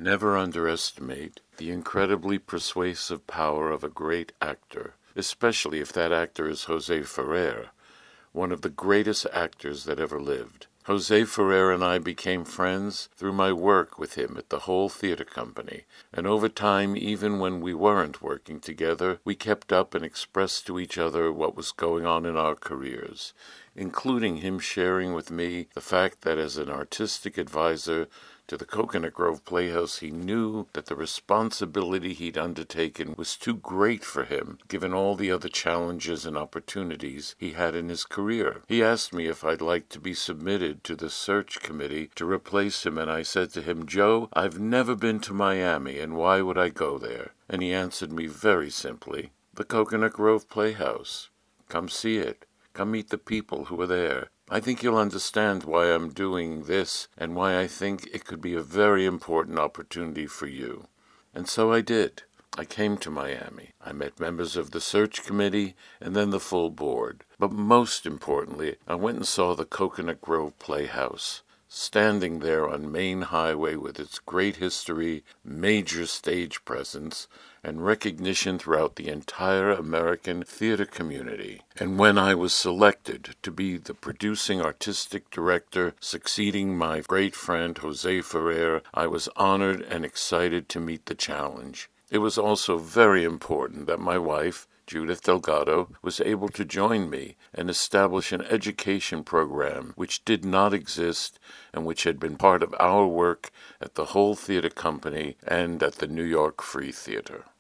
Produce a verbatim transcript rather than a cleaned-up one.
Never underestimate the incredibly persuasive power of a great actor, especially if that actor is Jose Ferrer, one of the greatest actors that ever lived. Jose Ferrer and I became friends through my work with him at the Whole Theatre Company, and over time, even when we weren't working together, we kept up and expressed to each other what was going on in our careers, including him sharing with me the fact that as an artistic advisor to the Coconut Grove Playhouse, he knew that the responsibility he'd undertaken was too great for him, given all the other challenges and opportunities he had in his career. He asked me if I'd like to be submitted to the search committee to replace him, and I said to him, "Joe, I've never been to Miami, and why would I go there?" And he answered me very simply, "The Coconut Grove Playhouse. Come see it. Come meet the people who are there. I think you'll understand why I'm doing this and why I think it could be a very important opportunity for you." And so I did. I came to Miami. I met members of the search committee and then the full board. But most importantly, I went and saw the Coconut Grove Playhouse, standing there on Main Highway with its great history, major stage presence, and recognition throughout the entire American theater community. And when I was selected to be the producing artistic director succeeding my great friend Jose Ferrer, I was honored and excited to meet the challenge. It was also very important that my wife, Judith Delgado, was able to join me and establish an education program which did not exist and which had been part of our work at the Whole Theatre Company and at the New York Free Theatre.